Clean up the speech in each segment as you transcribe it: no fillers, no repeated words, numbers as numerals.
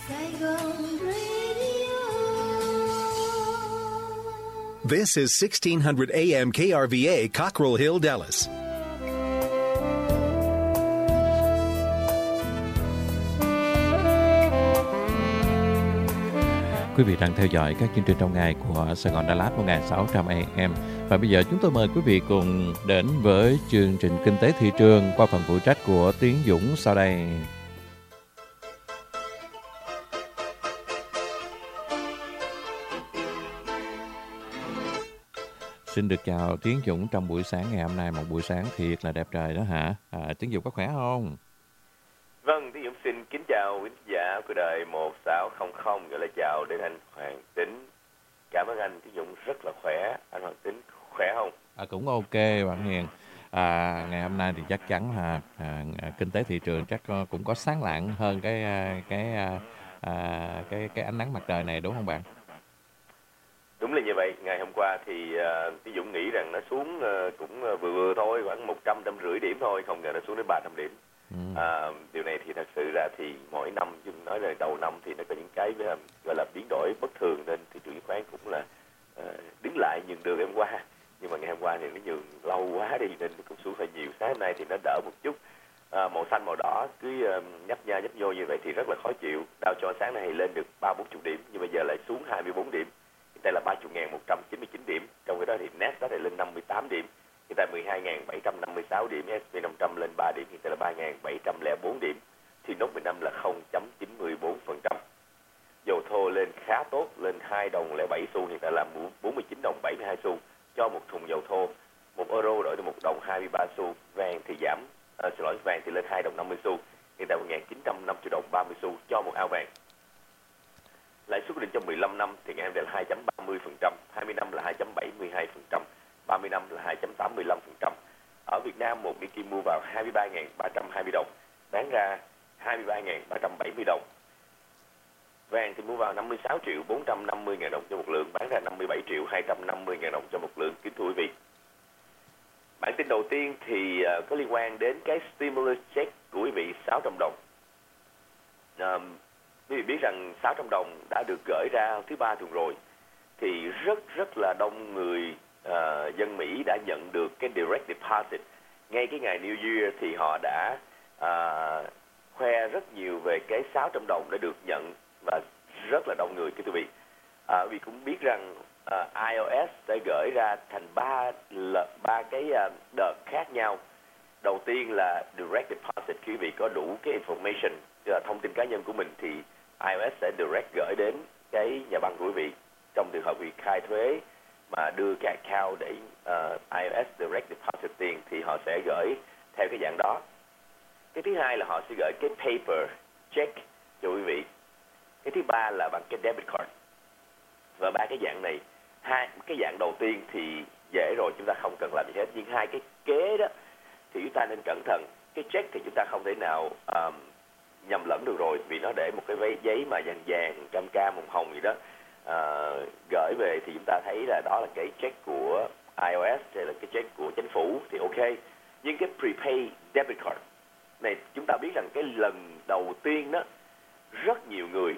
Saigon Radio. This is 1600 AM KRVA, Cockrell Hill, Dallas. Quý vị đang theo dõi các chương trình trong ngày của Sài Gòn Đà Lạt 1600 AM. Và bây giờ chúng tôi mời quý vị cùng đến với chương trình Kinh tế thị trường qua phần phụ trách của Tiến Dũng sau đây. Xin được chào Tiến Dũng trong buổi sáng ngày hôm nay, một buổi sáng thiệt là đẹp trời đó hả? Tiến Dũng có khỏe không? Vâng, Tiến Dũng xin kính chào quý giả của đài 1600, gọi là chào đến anh Hoàng Tính. Cảm ơn anh, Tiến Dũng rất là khỏe. Anh Hoàng Tính khỏe không? Cũng ok bạn Hiền. Ngày hôm nay thì chắc chắn là kinh tế thị trường chắc cũng có sáng lạng hơn cái ánh nắng mặt trời này, đúng không bạn? Đúng là như vậy. Ngày hôm qua thì Tiến Dũng nghĩ rằng nó xuống cũng vừa thôi, khoảng 150 điểm thôi, không ngờ nó xuống đến 300 điểm. Điều này thì thật sự ra thì mỗi năm, chúng nói là đầu năm thì nó có những cái gọi là biến đổi bất thường, nên thị trường chứng khoán cũng là đứng lại nhường đường hôm qua. Nhưng mà ngày hôm qua thì nó nhường lâu quá đi nên nó cũng xuống hơi nhiều. Sáng hôm nay thì nó đỡ một chút. Màu xanh màu đỏ cứ nhấp nha nhấp vô như vậy thì rất là khó chịu. Dow Jones sáng nay lên được 30-40 điểm, nhưng bây giờ lại xuống 24 điểm. Hiện tại là 30.199 điểm. Trong cái đó thì Nasdaq lại lên 58 điểm. Hiện tại 12.756 điểm, S&P 500 lên 3 điểm, hiện tại là 3.704 điểm. Thì nốt 15 là 0.94%. Dầu thô lên khá tốt, lên 2 đồng 07 xu, hiện tại là 49 đồng 72 xu cho một thùng dầu thô. 1 euro đổi được 1 đồng 23 xu. Vàng thì giảm, vàng thì lên 2 đồng 50 xu, hiện tại 1.950 đồng 30 xu cho một ao vàng. Lãi suất định trong 15 năm thì ngày hôm nay là 2.30%, 20 năm là 2.72%, 30 năm là 2.85%. Ở Việt Nam, một Nikkei mua vào 23.320 đồng, bán ra 23.370 đồng. Vàng thì mua vào 56 triệu 450 ngàn đồng cho một lượng, bán ra 57 triệu 250 ngàn đồng cho một lượng. Kính thưa quý vị, bản tin đầu tiên thì có liên quan đến cái stimulus check của quý vị 600 đồng. Quý vị biết rằng 600 đồng đã được gửi ra thứ Ba tuần rồi, thì rất là đông người dân Mỹ đã nhận được cái direct deposit. Ngay cái ngày New Year thì họ đã khoe rất nhiều về cái 600 đồng đã được nhận, và rất là đông người. Quý vị vì cũng biết rằng iOS đã gửi ra thành ba cái đợt khác nhau. Đầu tiên là direct deposit, khi quý vị có đủ cái information, thông tin cá nhân của mình, thì iOS sẽ direct gửi đến cái nhà băng của quý vị. Trong trường hợp quý vị khai thuế mà đưa cái account để iOS direct deposit tiền thì họ sẽ gửi theo cái dạng đó. Cái thứ hai là họ sẽ gửi cái paper check cho quý vị. Cái thứ ba là bằng cái debit card. Và ba cái dạng này, cái dạng đầu tiên thì dễ rồi, chúng ta không cần làm gì hết. Nhưng hai cái kế đó thì chúng ta nên cẩn thận. Cái check thì chúng ta không thể nào nhầm lẫn được rồi, vì nó để một cái giấy mà vàng cam cam hồng hồng gì đó. Gửi về thì chúng ta thấy là đó là cái check của iOS hay là cái check của chính phủ thì ok. Nhưng cái prepaid debit card này, chúng ta biết rằng cái lần đầu tiên đó, rất nhiều người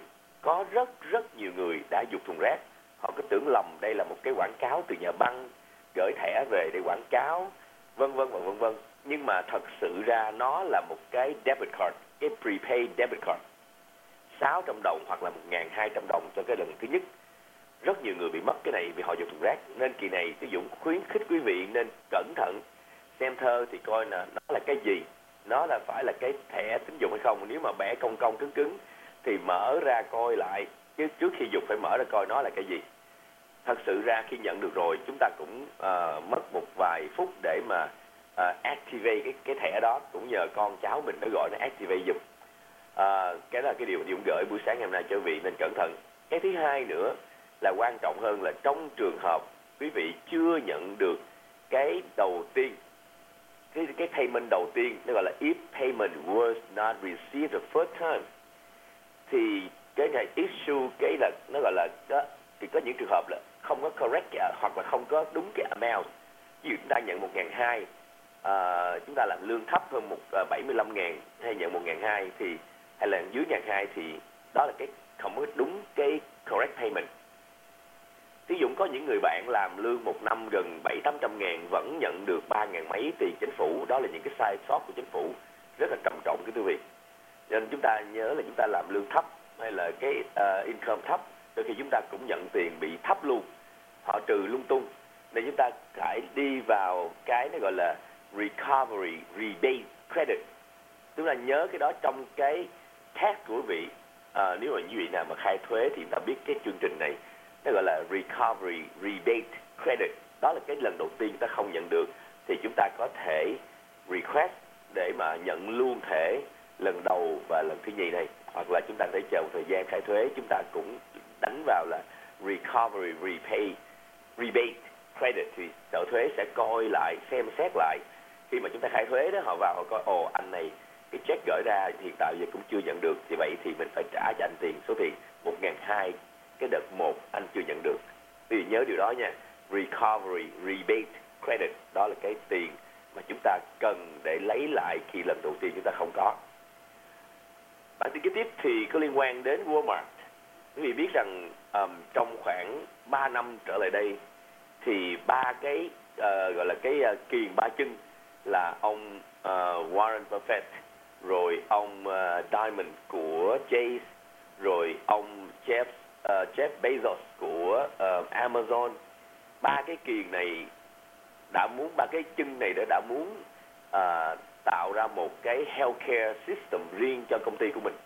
đã giục thùng rác. Họ cứ tưởng lầm đây là một cái quảng cáo từ nhà băng gửi thẻ về để quảng cáo, vân vân. Nhưng mà thật sự ra nó là một cái debit card, cái prepaid debit card, 600 đồng hoặc là 1.200 đồng cho cái lần thứ nhất. Rất nhiều người bị mất cái này vì họ dùng thùng rác. Nên kỳ này Tiến Dũng khuyến khích quý vị nên cẩn thận, xem thơ thì coi là nó là cái gì, nó là phải là cái thẻ tín dụng hay không. Nếu mà bẻ cong cứng thì mở ra coi lại, chứ trước khi dùng phải mở ra coi nó là cái gì. Thật sự ra khi nhận được rồi, chúng ta cũng mất một vài phút để mà activate cái thẻ đó, cũng nhờ con cháu mình nó gọi nó activate giùm. Cái đó là cái điều Dũng gửi buổi sáng ngày hôm nay cho quý vị nên cẩn thận. Cái thứ hai nữa là quan trọng hơn là trong trường hợp quý vị chưa nhận được cái đầu tiên, cái payment đầu tiên, nó gọi là if payment was not received the first time, thì cái này issue cái là nó gọi là đó, thì có những trường hợp là không có correct hoặc là không có đúng cái amount. Ví dụ chúng ta nhận 1.200, chúng ta làm lương thấp hơn 75.000 hay nhận 1.200 thì hay là dưới 1.200 thì đó là cái không có đúng cái correct payment. Ví dụ có những người bạn làm lương một năm gần 700-800 ngàn vẫn nhận được 3 ngàn mấy tiền chính phủ. Đó là những cái sai sót của chính phủ rất là trầm trọng cái thưa quý vị. Nên chúng ta nhớ là chúng ta làm lương thấp hay là cái income thấp, đôi khi chúng ta cũng nhận tiền bị thấp luôn, họ trừ lung tung. Nên chúng ta phải đi vào cái nó gọi là recovery rebate credit. Chúng ta nhớ cái đó trong cái tax của quý vị. Nếu mà quý vị nào mà khai thuế thì chúng ta biết cái chương trình này nó gọi là recovery rebate credit. Đó là cái lần đầu tiên chúng ta không nhận được thì chúng ta có thể request để mà nhận luôn thể lần đầu và lần thứ nhì này, hoặc là chúng ta có thể chờ một thời gian khai thuế, chúng ta cũng đánh vào là recovery rebate credit, thì sở thuế sẽ coi lại, xem xét lại khi mà chúng ta khai thuế đó, họ vào họ coi anh này cái check gửi ra hiện tại giờ cũng chưa nhận được, thì vậy thì mình phải trả cho anh tiền số tiền 1.200 cái đợt 1 anh chưa nhận được. Thì nhớ điều đó nha, recovery rebate credit đó là cái tiền mà chúng ta cần để lấy lại khi lần đầu tiên chúng ta không có. Bản tin kế tiếp thì có liên quan đến Walmart. Quý vị biết rằng trong khoảng 3 năm trở lại đây thì ba cái gọi là cái kiềng ba chân là ông Warren Buffett, rồi ông Diamond của Chase, rồi ông Jeff Bezos của Amazon. Ba cái kiềng này ba cái chân này đã muốn tạo ra một cái healthcare system riêng cho công ty của mình.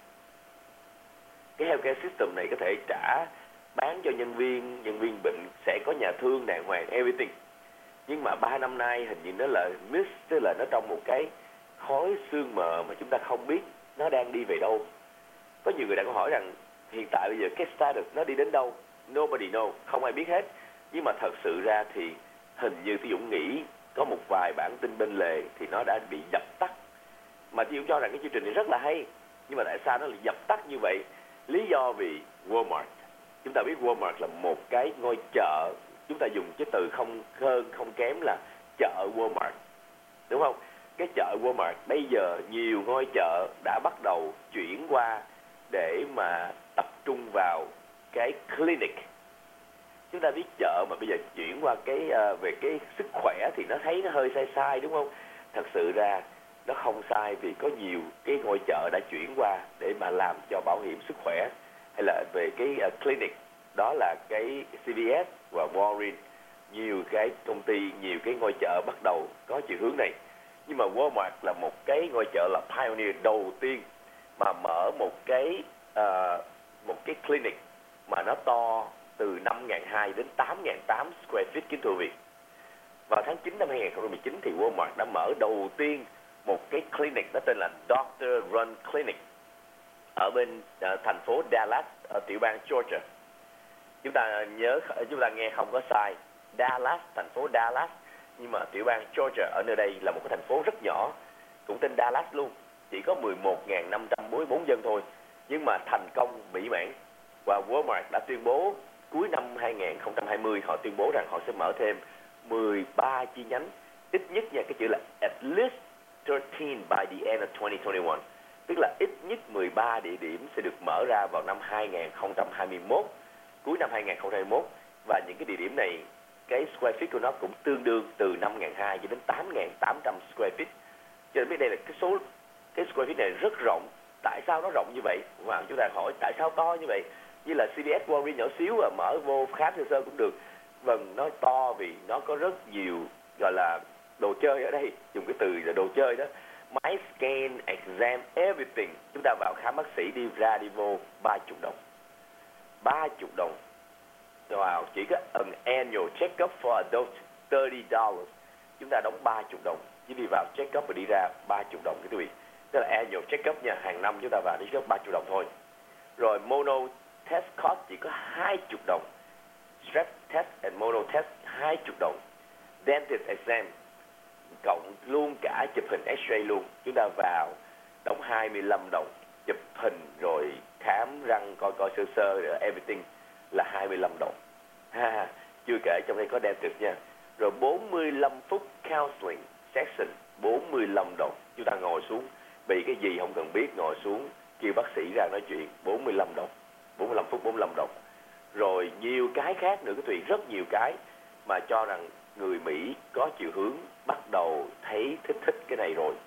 Cái healthcare system này có thể bán cho nhân viên bệnh, sẽ có nhà thương đàng hoàng, everything. Nhưng mà 3 năm nay hình như nó là mist, tức là nó trong một cái khói sương mờ mà chúng ta không biết nó đang đi về đâu. Có nhiều người đã có hỏi rằng hiện tại bây giờ cái status nó đi đến đâu? Nobody know, không ai biết hết. Nhưng mà thật sự ra thì hình như Tí Dũng nghĩ có một vài bản tin bên lề thì nó đã bị dập tắt. Mà Tí Dũng cho rằng cái chương trình này rất là hay, nhưng mà tại sao nó lại dập tắt như vậy? Lý do vì Walmart. Chúng ta biết Walmart là một cái ngôi chợ, chúng ta dùng cái từ không hơn không kém là chợ Walmart, đúng không? Cái chợ Walmart bây giờ nhiều ngôi chợ đã bắt đầu chuyển qua để mà tập trung vào cái clinic. Chúng ta biết chợ mà bây giờ chuyển qua cái về cái sức khỏe thì nó thấy nó hơi sai, đúng không? Thật sự ra nó không sai, vì có nhiều cái ngôi chợ đã chuyển qua để mà làm cho bảo hiểm sức khỏe hay là về cái clinic. Đó là cái CVS và Walgreens, nhiều cái công ty, nhiều cái ngôi chợ bắt đầu có chiều hướng này. Nhưng mà Walmart là một cái ngôi chợ là pioneer đầu tiên mà mở một cái clinic mà nó to từ 5.200 đến 8.800 square feet, kính thưa quý vị. Vào tháng 9 năm 2019 thì Walmart đã mở đầu tiên một cái clinic, đó tên là Doctor Run Clinic ở bên thành phố Dallas ở tiểu bang Georgia. Chúng ta nghe không có sai, Dallas, thành phố Dallas, nhưng mà tiểu bang Georgia ở nơi đây là một cái thành phố rất nhỏ, cũng tên Dallas luôn, chỉ có 11.544 dân thôi, nhưng mà thành công mỹ mãn. Và Walmart đã tuyên bố cuối năm 2020 họ tuyên bố rằng họ sẽ mở thêm 13 chi nhánh, ít nhất nha, cái chữ là at least 13 by the end of 2021, tức là ít nhất 13 địa điểm sẽ được mở ra vào năm 2021, cuối năm 2021. Và những cái địa điểm này, cái square feet của nó cũng tương đương từ 5.200 cho đến 8.800 square feet. Cho nên biết đây là cái square feet này rất rộng. Tại sao nó rộng như vậy? Và chúng ta hỏi tại sao to như vậy? Như là CVS, Walgreens nhỏ xíu mở vô khám sơ cũng được. Vâng, nó to vì nó có rất nhiều gọi là đồ chơi ở đây, dùng cái từ là đồ chơi đó. Máy scan, exam, everything. Chúng ta vào khám bác sĩ đi ra đi vô 30 đồng. 30 đồng. Wow, chỉ có an annual check-up for adult $30. Chúng ta đóng 30 đồng. Chỉ đi vào check-up và đi ra 30 đồng cái quý vị. Tức là annual check-up nha, hàng năm chúng ta vào đi check-up 30 đồng thôi. Rồi mono test cost chỉ có 20 đồng. Strep test and mono test 20 đồng. Dentist exam cộng luôn cả chụp hình x-ray luôn. Chúng ta vào đóng 25 đồng. Chụp hình rồi khám răng coi sơ everything là 25 đồng. Chưa kể trong đây có dentist nha. Rồi 45 phút counseling session 45 đồng. Chúng ta ngồi xuống, bị cái gì không cần biết, ngồi xuống kêu bác sĩ ra nói chuyện 45 đồng, 45 phút 45 đồng. Rồi nhiều cái khác nữa, cái Thùy, rất nhiều cái mà cho rằng người Mỹ có chiều hướng bắt đầu thấy thích cái này rồi.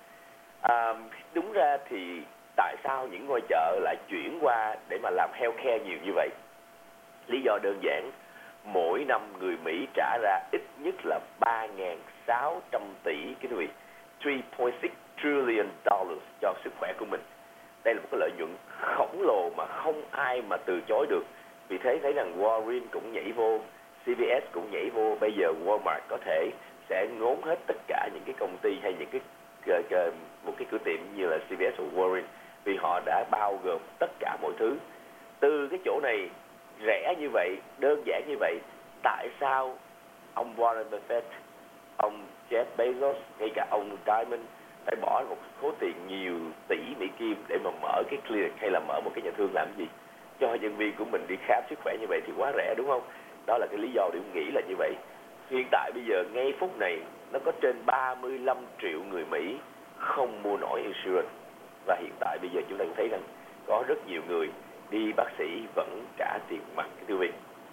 Đúng ra thì tại sao những ngôi chợ lại chuyển qua để mà làm healthcare nhiều như vậy? Lý do đơn giản, mỗi năm người Mỹ trả ra ít nhất là 3.600 tỷ cái Thùy, 3.6 trillion dollars cho sức khỏe của mình. Đây là một cái lợi nhuận khổng lồ mà không ai mà từ chối được. Vì thế thấy rằng Walgreens cũng nhảy vô, CVS cũng nhảy vô, bây giờ Walmart có thể sẽ ngốn hết tất cả những cái công ty hay những một cái cửa tiệm như là CVS hoặc Walgreens, vì họ đã bao gồm tất cả mọi thứ. Từ cái chỗ này rẻ như vậy, đơn giản như vậy, tại sao ông Warren Buffett, ông Jeff Bezos, ngay cả ông Diamond phải bỏ một số tiền nhiều tỷ Mỹ Kim để mà mở cái clinic hay là mở một cái nhà thương làm gì? Cho nhân viên của mình đi khám sức khỏe như vậy thì quá rẻ, đúng không? Đó là cái lý do để nghĩ là như vậy. Hiện tại bây giờ ngay phút này nó có trên 35 triệu người Mỹ không mua nổi insurance. Và hiện tại bây giờ chúng ta cũng thấy rằng có rất nhiều người đi bác sĩ vẫn trả tiền mặt, thưa quý vị.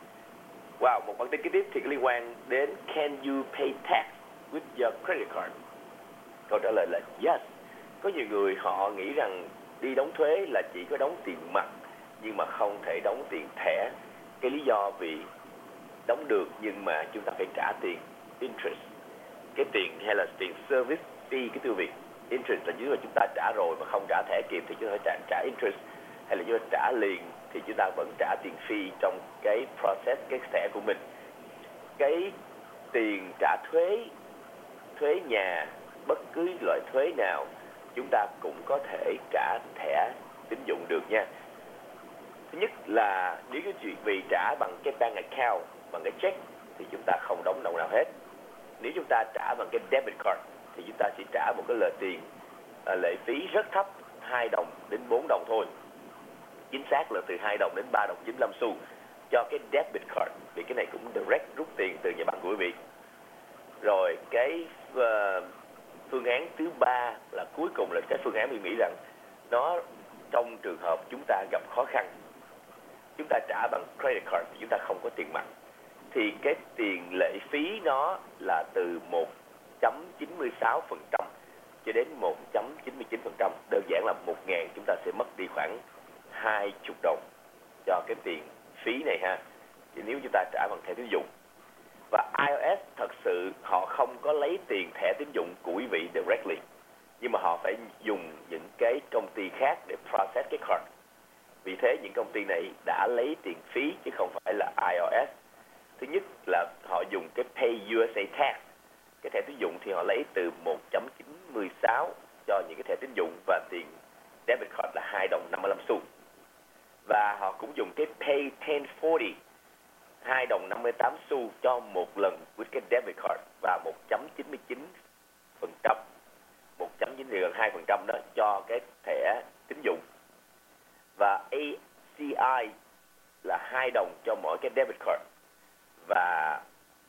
Wow, một bản tin kế tiếp thì liên quan đến can you pay tax with your credit card? Câu trả lời là yes. Có nhiều người họ nghĩ rằng đi đóng thuế là chỉ có đóng tiền mặt nhưng mà không thể đóng tiền thẻ. Cái lý do vì đóng được nhưng mà chúng ta phải trả tiền interest, cái tiền hay là tiền service fee, cái tiêu việc interest là nếu mà chúng ta trả rồi mà không trả thẻ kịp thì chúng ta phải trả interest, hay là chúng ta trả liền thì chúng ta vẫn trả tiền fee trong cái process cái thẻ của mình. Cái tiền trả thuế nhà, bất cứ loại thuế nào chúng ta cũng có thể trả thẻ tín dụng được nha. Thứ nhất là nếu cái chuyện vì trả bằng cái bank account, bằng cái check thì chúng ta không đóng đồng nào hết. Nếu chúng ta trả bằng cái debit card thì chúng ta chỉ trả một cái lệ phí rất thấp, 2 đồng đến 4 đồng thôi. Chính xác là từ 2 đồng đến 3 đồng 95 xu cho cái debit card, vì cái này cũng direct rút tiền từ nhà băng của quý vị. Rồi cái phương án thứ ba là cuối cùng là cái phương án mình nghĩ rằng nó trong trường hợp chúng ta gặp khó khăn, chúng ta trả bằng credit card thì chúng ta không có tiền mặt, thì cái tiền lệ phí nó là từ 1.96% cho đến 1.99%. Đơn giản là 1.000 chúng ta sẽ mất đi khoảng 20 đồng cho cái tiền phí này ha, thì nếu chúng ta trả bằng thẻ tín dụng. Và IRS thật sự họ không có lấy tiền thẻ tín dụng của quý vị directly, nhưng mà họ phải dùng những cái công ty khác để process cái card. Vì thế những công ty này đã lấy tiền phí chứ không phải là IRS. Thứ nhất là họ dùng cái Pay USA Tax, cái thẻ tín dụng thì họ lấy từ 1.96 cho những cái thẻ tín dụng, và tiền debit card là 2 đồng 55 xu. Và họ cũng dùng cái Pay 1040, 2 đồng 58 xu cho một lần với cái debit card, và 1.99%, 1.92% đó cho cái thẻ tín dụng. Và ACI là 2 đồng cho mỗi cái debit card và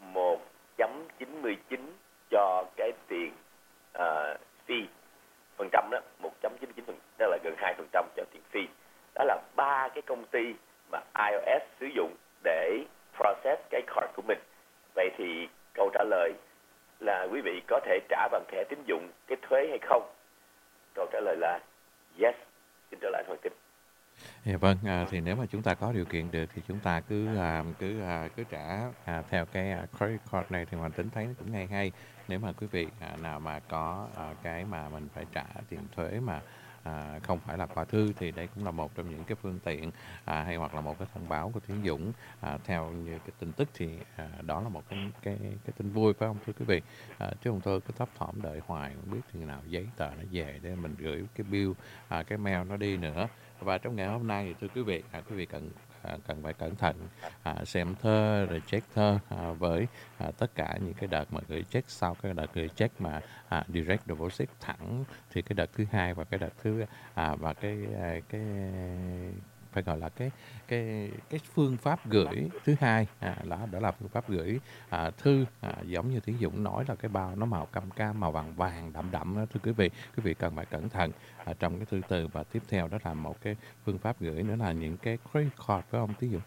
1.99 cho cái tiền fee phần trăm đó, 1.99%, đó là gần 2% cho tiền fee. Đó là 3 cái công ty mà IRS sử dụng để process cái card của mình. Vậy thì câu trả lời là quý vị có thể trả bằng thẻ tín dụng cái thuế hay không? Câu trả lời là yes. Xin trở lại Hoàng Tín. Dạ vâng, thì nếu mà chúng ta có điều kiện được thì chúng ta cứ trả theo cái credit card này thì Hoàng Tính thấy nó cũng hay. Nếu mà quý vị nào mà có cái mà mình phải trả tiền thuế mà không phải là qua thư thì đây cũng là một trong những cái phương tiện hay hoặc là một cái thông báo của tín dụng. Theo như cái tin tức thì đó là một cái tin vui, phải không thưa quý vị? Chứ không thôi cứ thấp thỏm đợi hoài không biết chừng nào giấy tờ nó về để mình gửi cái bill, cái mail nó đi nữa. Và trong ngày hôm nay thì thưa quý vị cần phải cẩn thận xem thơ rồi check thơ với tất cả những cái đợt mà gửi check sau cái đợt gửi check mà direct deposit thẳng, thì cái đợt thứ hai và cái đợt thứ và cái phải gọi là cái phương pháp gửi thứ hai, đó là phương pháp gửi thư, giống như Tiến Dũng nói là cái bao nó màu cam cam, màu vàng vàng đậm đậm đó, thưa quý vị cần phải cẩn thận trong cái thư từ. Và tiếp theo đó là một cái phương pháp gửi nữa là những cái credit card, phải không Tiến Dũng?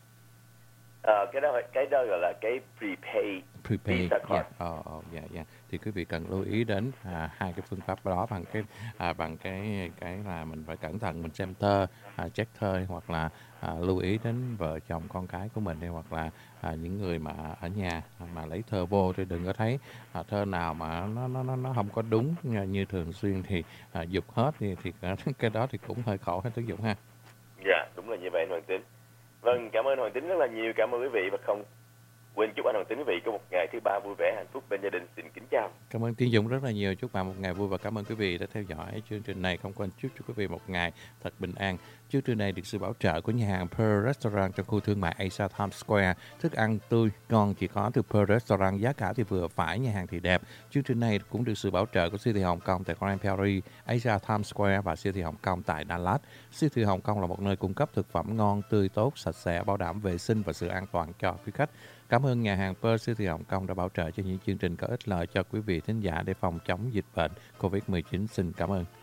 Cái đó gọi là cái prepaid Visa card. Dạ. Thì quý vị cần lưu ý đến hai cái phương pháp đó bằng cái là mình phải cẩn thận, mình xem thơ, check thơ, hoặc là lưu ý đến vợ chồng con cái của mình, hoặc là những người mà ở nhà mà lấy thơ vô, thì đừng có thấy thơ nào mà nó không có đúng như thường xuyên thì dục hết, thì cái đó thì cũng hơi khổ hết Tiến Dũng ha. Dạ, đúng là như vậy anh Hoàng Tín. Vâng, cảm ơn Hoàng Tín rất là nhiều, cảm ơn quý vị, và không quên chúc anh Hoàng Tín quý vị có một ngày thứ ba vui vẻ hạnh phúc bên gia đình. Xin kính chào. Cảm ơn Tiến Dũng rất là nhiều, chúc bạn một ngày vui, và cảm ơn quý vị đã theo dõi chương trình này. Không quên chúc cho quý vị một ngày thật bình an. Chương trình này được sự bảo trợ của nhà hàng Pearl Restaurant trong khu thương mại Asia Times Square. Thức ăn tươi ngon chỉ có từ Pearl Restaurant, giá cả thì vừa phải, nhà hàng thì đẹp. Chương trình này cũng được sự bảo trợ của siêu thị Hồng Kông tại Grand Prairie, Asia Times Square và siêu thị Hồng Kông tại Dallas. Siêu thị Hồng Kông là một nơi cung cấp thực phẩm ngon, tươi tốt, sạch sẽ, bảo đảm vệ sinh và sự an toàn cho quý khách. Cảm ơn nhà hàng Pearl siêu thị Hồng Kông đã bảo trợ cho những chương trình có ích lợi cho quý vị thính giả để phòng chống dịch bệnh COVID-19. Xin cảm ơn.